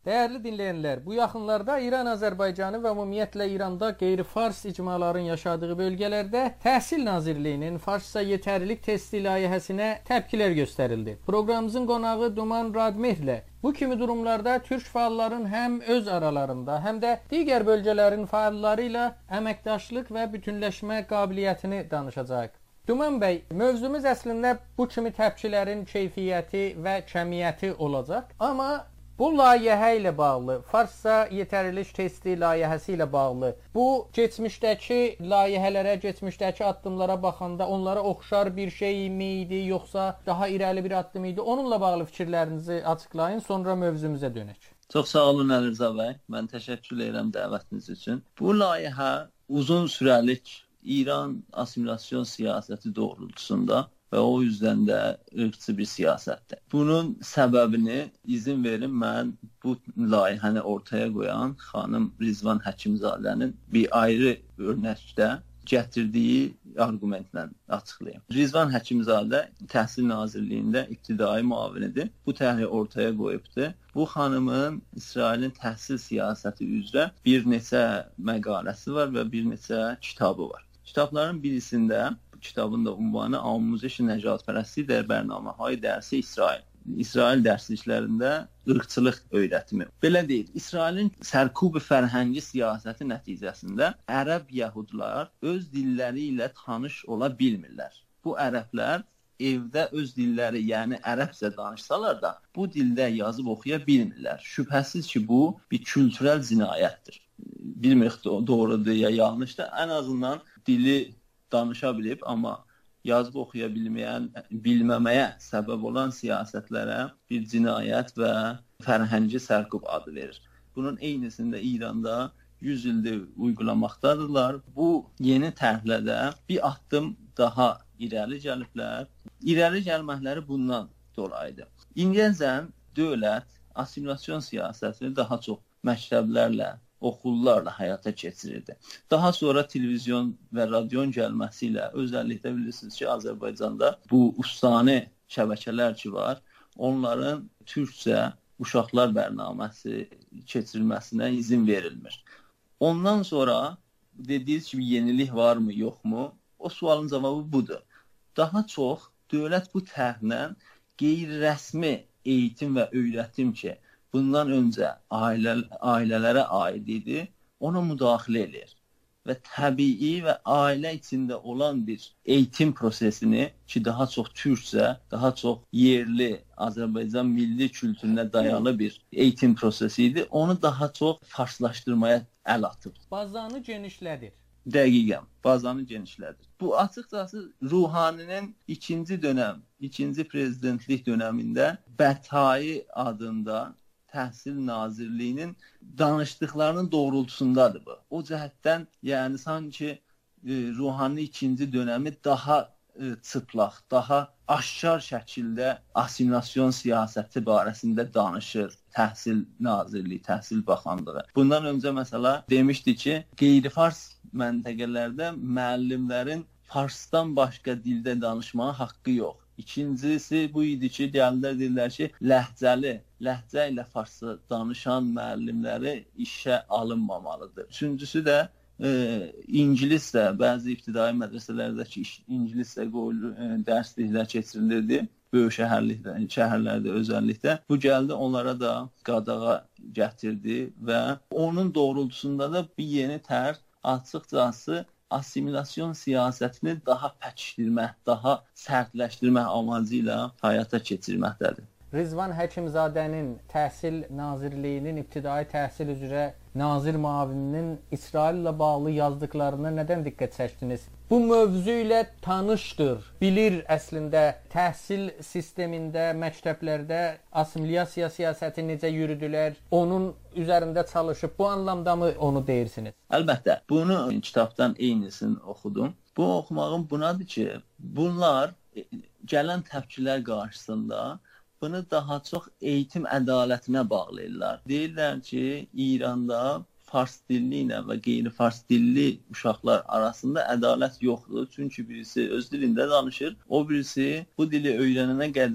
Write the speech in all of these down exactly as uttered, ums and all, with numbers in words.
Değerli dinleyenler, bu yaxınlarda İran Azərbaycanı və ümumiyyətlə İranda qeyri-fars icmaların yaşadığı bölgələrdə Təhsil Nazirliyinin Farsça yetərlilik testi layihəsinə təpkilər göstərildi. Proqramımızın qonağı Duman Radmerlə bu kimi durumlarda türk fəalların həm öz aralarında, həm də digər bölgələrin fəalları ilə əməkdaşlıq və bütünləşmə qabiliyyətini danışacaq. Duman bəy, mövzumuz əslində bu kimi təpkilərin keyfiyyəti və kəmiyyəti olacaq, amma bu layihə ilə bağlı, Farsça yetərlilik testi layihəsi ilə bağlı, bu keçmişdəki layihələrə, keçmişdəki addımlara baxanda onlara oxşar bir şey mi idi, yoxsa daha irəli bir addım idi? Onunla bağlı fikirlərinizi açıqlayın, sonra mövzumuza dönək. Çox sağ olun Əlirza bəy. Mən təşəkkür edirəm dəvətiniz üçün. Bu layihə uzun sürəlik İran assimilasyon siyasəti doğrultusunda və o yüzden də ırkçı bir siyasətdir. Bunun səbəbini izin verin mən bu layihəni ortaya qoyan xanım Rizvan Həkimzadənin bir ayrı örnəkdə gətirdiyi argumentlə açıqlayayım. Rizvan Həkimzadə Təhsil Nazirliyində ibtidai müavinidir. Bu təhri ortaya qoyubdur. Bu xanımın İsrailin təhsil siyasəti üzrə bir neçə məqaləsi var və bir neçə kitabı var. Kitabların birisində kitabın da ünvanı Amuziş Nəcatpərəstlik der bərnaməhəyi dərsi İsrail. İsrail dərsliklərində ırqçılıq öyrətimi. Belə deyil, İsrailin sərkub fərhəngi siyasəti nəticəsində ərəb yəhudlar öz dilləri ilə tanış ola bilmirlər. Bu ərəblər evdə öz dilləri, yəni ərəbcə danışsalar da, bu dildə yazıb oxuya bilmirlər. Şübhəsiz ki, bu bir kültürel cinayətdir. Bilmirik doğrudur ya yanlışdır. Ən azından dili danışa bilib, amma yazıb oxuya bilməyən, bilməməyə səbəb olan siyasətlərə bir cinayət və fərhəngi sərkub adı verir. Bunun eynisində İranda yüz ildir uygulamaqdadırlar. Bu yeni tərhlədə bir addım daha irəli gəliblər. İrəli gəlməkləri bundan dolayıdır. İndiyəcən dövlət assimilasyon siyasətini daha çox məktəblərlə, okullarla həyata keçirirdi. Daha sonra televizyon və radyon gəlməsi ilə özəlliklə bilirsiniz ki, Azərbaycanda bu ustani şəbəkələr ki var, onların türkcə uşaqlar bərnaməsi keçirilməsinə izin verilmir. Ondan sonra dediyiniz kimi yenilik var mı, yox mu? O sualın cavabı budur. Daha çox dövlət bu tərhlə qeyri-rəsmi eğitim və öyrətim ki, bundan öncə ailə, ailələrə aid idi, ona müdaxilə edir. Və təbii və ailə içində olan bir eğitim prosesini ki, daha çox türkcə, daha çox yerli Azərbaycan milli kültürünə dayalı bir eğitim prosesi idi, onu daha çox farslaşdırmaya əl atıb. Bazanı genişlədir. Dəqiqən, bazanı genişlədir. Bu açıqcası Ruhaninin ikinci dönəm, ikinci prezidentlik dönəmində Bətai adında Təhsil Nazirliyinin danışdıqlarının doğrultusundadır bu. O cəhətdən, yəni sanki e, Ruhani ikinci dönəmi daha e, çıplaq, daha aşkar şəkildə assimilasyon siyasəti barəsində danışır Təhsil Nazirliyi, Təhsil Baxanlığı. Bundan öncə məsələ demişdi ki, qeyri-fars məntəqələrdə müəllimlərin farsdan başqa dildə danışmağa haqqı yox. İkincisi bu idi ki, gəlilər dedilər ki, ləhcəli, ləhcə ilə farsça danışan müəllimləri işə alınmamalıdır. Üçüncüsü də e, ingiliscə, bəzi ibtidai mədrəsələrdəki ingiliscə qoyulu e, dərsliklər keçirilirdi. Böyük şəhərlikdə, şəhərlərdə özəlliklə. Bu gəldi onlara da qadağa gətirdi və onun doğrultusunda da bir yeni tər açıqcası assimilasyon siyasətini daha pəkişdirmək, daha sərtləşdirmək amacı ilə həyata keçirməkdədir. Rizvan Həkimzadənin Təhsil Nazirliyinin ibtidai təhsil üzrə nazir müavininin İsrail ilə bağlı yazdıqlarına nədən diqqət çəkdiniz? Bu mövzu ilə tanışdır, bilir əslində təhsil sistemində, məktəblərdə assimilasiya siyasəti necə yürüdülər, onun üzərində çalışıb, bu anlamda mı onu deyirsiniz? Əlbəttə, bunu kitabdan eynisini oxudum. Bu oxumağım bunadır ki, bunlar gələn təpkilər qarşısında bunu daha çox eğitim ədalətinə bağlayırlar. Deyirlər ki, İranda fars dilli ilə və qeyri-fars dilli uşaqlar arasında ədalət yoxdur. Çünki birisi öz dilində danışır, o birisi bu dili öyrənənə qədər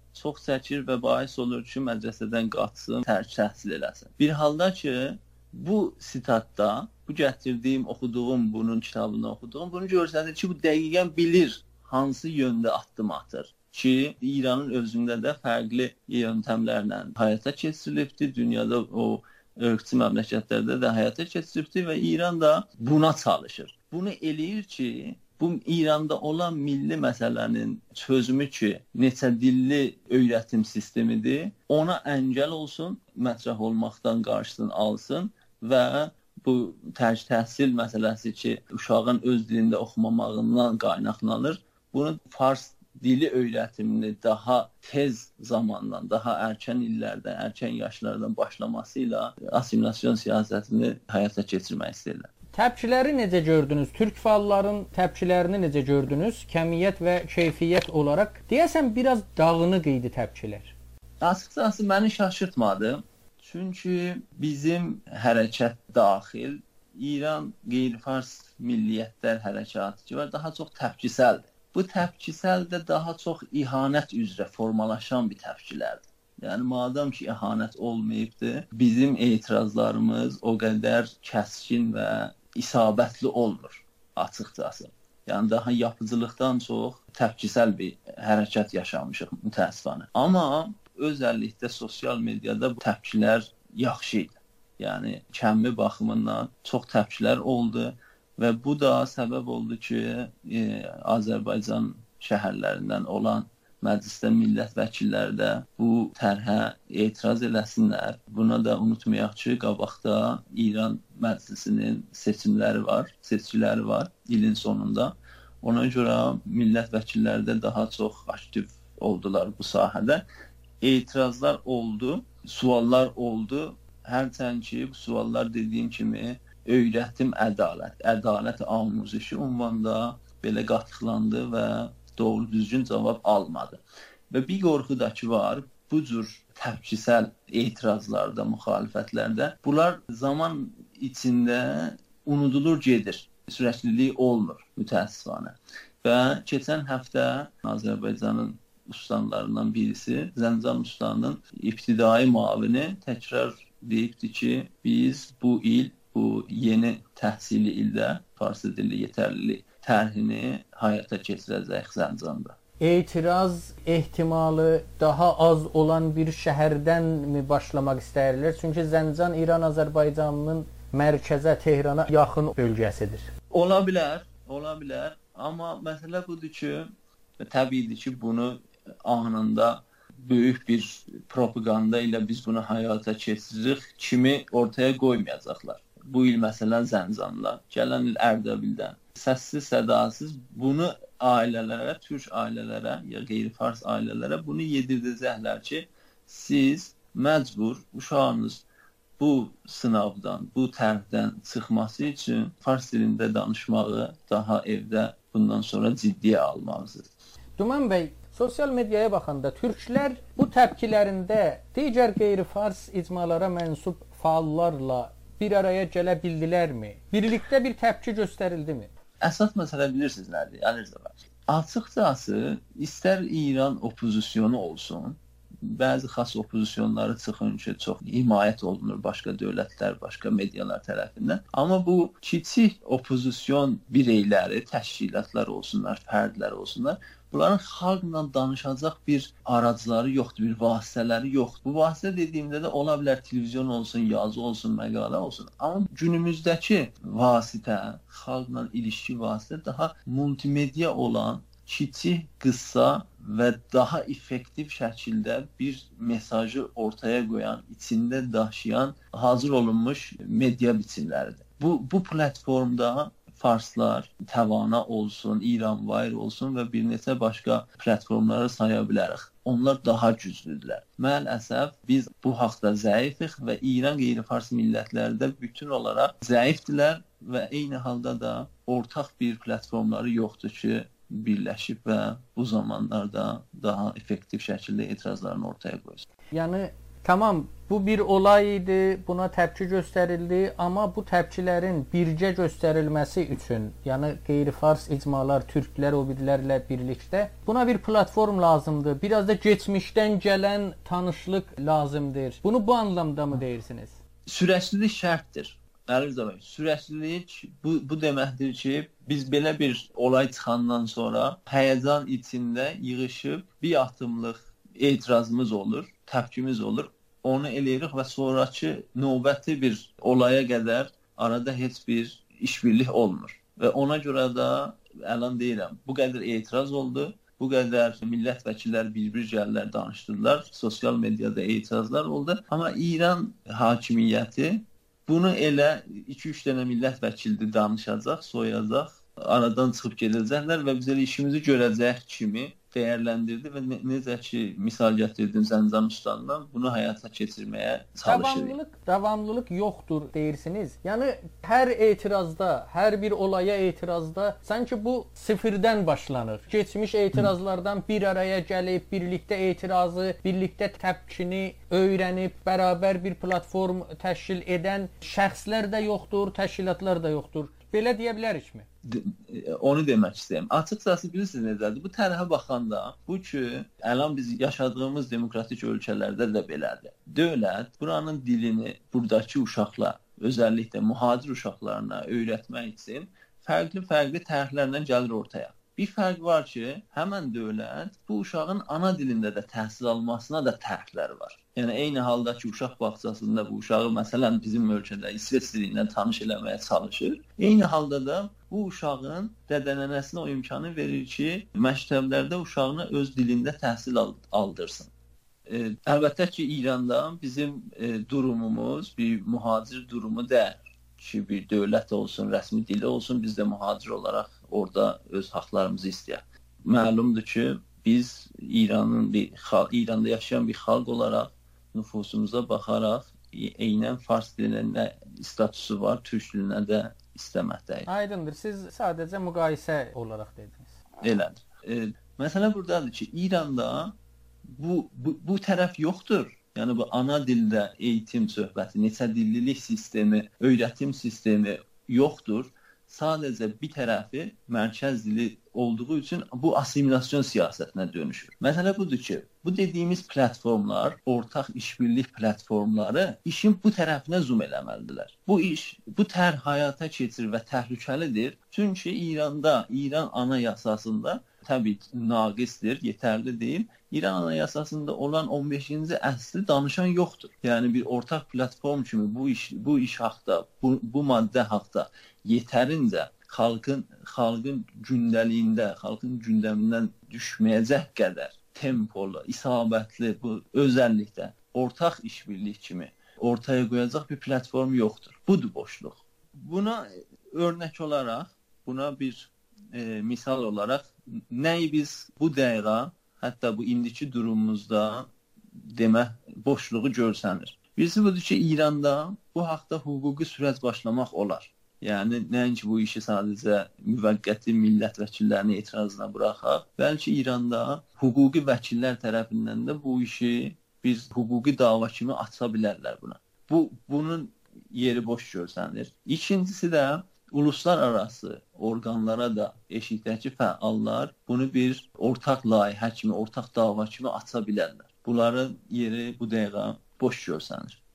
çox çəkir və bahis olur ki, mədrəsədən qaçsın, tərk təhsil eləsin. Bir halda ki, bu sitatda, bu gətirdiyim, oxuduğum, bunun kitabını oxuduğum, bunu göstərir ki, bu dəqiqən bilir hansı yöndə addım atır. Ki, İranın özündə də fərqli yöntəmlərlə həyata keçirilibdir, dünyada o ırqçı məmləkətlərdə də həyata keçirilibdir və İran da buna çalışır. Bunu eləyir ki, bu İranda olan milli məsələnin çözümü ki, neçə dilli öyrətim sistemidir, ona əngəl olsun, mətrah olmaqdan qarşısını alsın və bu tərk təhsil məsələsi ki, uşağın öz dilində oxumamağından qaynaqlanır, bunu fars dili öyrətimini daha tez zamandan, daha erkən illərdə, erkən yaşlardan başlamasıyla assimilyasiya siyasətini həyata keçirmək istəyirlər. Təpkiləri necə gördünüz? Türk fəalların təpkilərini necə gördünüz? Kəmiyyət və keyfiyyət olaraq deyəsən biraz dağınıq idi təpkilər. Açıqcası məni şaşırtmadı. Çünki bizim hərəkət daxil İran qeyri-fars milliyyətlər hərəkatı ki, daha çox təpkisəldir. Bu təpkisəl də daha çox ihanət üzrə formalaşan bir təpkilərdir. Yəni, madam ki, ihanət olmayıbdır, bizim etirazlarımız o qədər kəskin və isabətli olmur, açıqcası. Yəni, daha yapıcılıqdan çox təpkisəl bir hərəkət yaşamışıq, mütəəssifانه. Amma özəllikdə sosial mediada bu təpkilər yaxşı idi. Yəni, kəmi baxımından çox təpkilər oldu. Və bu da səbəb oldu ki, e, Azərbaycan şəhərlərindən olan məclisdə millət vəkilləri də bu tərhə etiraz eləsinlər. Buna da unutmayaq ki, qabaqda İran məclisinin seçimləri var, seçkiləri var ilin sonunda. Ona görə millət vəkilləri də daha çox aktiv oldular bu sahədə. Etirazlar oldu, suallar oldu. Hərçənd ki, bu suallar dediyim kimi öyrətim ədalət, ədalət amuzişi ünvanda belə qatıqlandı və doğru düzgün cavab almadı. Və bir qorxu da ki var, bu cür təpkisəl etirazlarda, müxalifətlərdə bunlar zaman içində unudulur gedir. Sürəklilik olmur, mütəəssifانه. Və keçən həftə Azərbaycanın ustalarından birisi, Zəncan ustanın ibtidai müavini təkrar deyibdi ki, biz bu il bu yeni təhsili ildə farsı dilli yetərlilik tərhini həyata keçirəcək Zəncanda. Etiraz ehtimalı daha az olan bir şəhərdən mi başlamaq istəyirlər? Çünki Zəncan İran Azərbaycanının mərkəzə, Tehrana yaxın bölgəsidir. Ola bilər, ola bilər. Amma məsələ budur ki, təbiidir ki, bunu anında böyük bir propaganda ilə biz bunu həyata keçiririk, kimi ortaya qoymayacaqlar. Bu il məsələn Zəncanla, gələn il Ərdəbildən. Səssiz, sədasız bunu ailələrə, türk ailələrə ya qeyri-fars ailələrə bunu yedirdəcəklər ki, siz məcbur uşağınız bu sınavdan, bu tərhdən çıxması üçün fars dilində danışmağı daha evdə bundan sonra ciddiyə almalısınız. Duman bəy, sosial mediaya baxanda türklər bu təpkilərində digər qeyri-fars icmalara mənsub fəallarla bir araya gələ bildilərmi? Birlikdə bir təpki göstərildimi? Əsas məsələ bilirsiniz nədir? Əlirzəbər. Açıqcası, istər İran opozisiyonu olsun, bəzi xas opozisiyonları çıxın ki, çox himayət olunur başqa dövlətlər, başqa medialar tərəfindən. Amma bu kiçik opozisiyon bireyləri, təşkilatlar olsunlar, fərdlər olsunlar, bunların xalqla danışacaq bir aracları yoxdur, bir vasitələri yoxdur. Bu vasitə dediyimdə də ola bilər televizyon olsun, yazı olsun, məqalə olsun. Amma günümüzdəki vasitə, xalqla ilişki vasitə daha multimedia olan, kiçik, qısa və daha effektiv şəkildə bir mesajı ortaya qoyan, içində daşıyan, hazır olunmuş media biçimləridir. Bu, bu platformda farslar, Təvana olsun, İranvayr olsun və bir neçə başqa platformları saya bilərik. Onlar daha güclüdürlər. Maalesef biz bu haqda zəifik və İran qeyri-fars millətləri də bütün olaraq zəifdirlər və eyni halda da ortaq bir platformları yoxdur ki, birləşib və bu zamanlarda daha effektiv şəkildə etirazlarını ortaya qoysun. Yəni, tamam Bu bir olay idi, buna təpki göstərildi, amma bu təpkilərin bircə göstərilməsi üçün, yəni qeyri-fars icmalar, türklər o birilərlə birlikdə buna bir platform lazımdır. Biraz da keçmişdən gələn tanışlıq lazımdır. Bunu bu anlamda mı deyirsiniz? Sürəklilik şərtdir. Əli Rza bəy, sürəklilik bu, bu deməkdir ki, biz belə bir olay çıxandan sonra həyəcan içində yığışıb bir atımlıq etirazımız olur, təpkimiz olur. Onu eləyirik və sonraki növbəti bir olaya qədər arada heç bir işbirlik olmur. Və ona görə də əlan deyirəm, bu qədər etiraz oldu, bu qədər millət vəkilləri bir-bir gəllər, danışdılar, sosial mediada etirazlar oldu. Amma İran hakimiyyəti bunu elə iki üç dənə millət vəkili danışacaq, soyacaq, aradan çıxıb gedəcəklər və biz elə işimizi görəcək kimi dəyərləndirdi və ne necə ki, misal gətirdim Zəncana Ustadından, bunu həyata keçirməyə çalışırıq. Davamlılıq, davamlılıq yoxdur deyirsiniz. Yəni, hər etirazda, hər bir olaya etirazda sanki bu sıfırdan başlanır. Keçmiş etirazlardan bir araya gəlib, birlikdə etirazı, birlikdə təpkini öyrənib, bərabər bir platform təşkil edən şəxslər də yoxdur, təşkilatlar da yoxdur. Belə deyə bilərikmi? Onu demək istəyirəm. Açıqcası bilirsiniz necədir? Bu tərəfə baxanda bu ki, əlan biz yaşadığımız demokratik ölkələrdə də belədir. Dövlət buranın dilini buradakı uşaqlar, özəlliklə mühacir uşaqlarına öyrətmək üçün fərqli-fərqli tərəflərlə gəlir ortaya. Bir fərq var ki, həmən dövlət bu uşağın ana dilində də təhsil almasına da tərəflər var. Yəni, eyni halda ki, uşaq bağçasında bu uşağı, məsələn, bizim ölkədə İsveç dilindən tanış eləməyə çalışır. Eyni halda da bu uşağın dədənənəsinə o imkanı verir ki, məktəblərdə uşağına öz dilində təhsil aldırsın. E, əlbəttə ki, İranda bizim e, durumumuz bir mühacir durumu deyil ki, bir dövlət olsun, rəsmi dili olsun, biz də mühacir olaraq orada öz haqlarımızı istəyək. Məlumdur ki, biz İranın bir İranda yaşayan bir xalq olaraq nüfusumuza baxaraq eynən fars dilinə statusu var, türk dilinə də istəməkdəyik. Aydındır. Siz sadəcə müqayisə olaraq dediniz. Elədir. E, məsələ buradadır ki, İranda bu, bu, bu tərəf yoxdur. Yəni bu ana dildə eğitim söhbəti, neçə dillilik sistemi, öyrətim sistemi yoxdur. Sadəcə bir tərəfi mərkəz dili olduğu üçün bu assimilyasiya siyasətinə dönüşür. Məsələ budur ki, bu dediyimiz platformlar, ortaq işbirlik platformları işin bu tərəfinə zoom eləməlidirlər. Bu iş, bu tər həyata keçir və təhlükəlidir. Çünki İranda, İran anayasasında təbii naqisdir, yetərli deyil. İran anayasasında olan on beşinci əsli danışan yoxdur. Yəni bir ortaq platform kimi bu iş bu iş haqqda, bu, bu maddə haqqda yetərincə xalqın xalqın gündəliyində, xalqın gündəmindən düşməyəcək qədər tempolu, isabətli bu özəllikdə ortaq işbirlik kimi ortaya qoyacaq bir platform yoxdur. Budur boşluq. Buna örnək olaraq, buna bir e, misal olaraq nəyi biz bu dəqiqə, hətta bu indiki durumumuzda demək boşluğu görsənir. Birisi budur ki, İranda bu haqda hüquqi sürət başlamaq olar. Yəni, nəinki bu işi sadəcə müvəqqəti millət vəkillərinin etirazına buraxaq, bəlkə İranda hüquqi vəkillər tərəfindən də bu işi bir hüquqi dava kimi aça bilərlər buna. Bu, bunun yeri boş görsənir. İkincisi də uluslararası orqanlara da eşikdəki fəallar bunu bir ortaq layihə kimi, ortaq dava kimi aça bilərlər. Bunların yeri bu dəqiqə boş görsənir.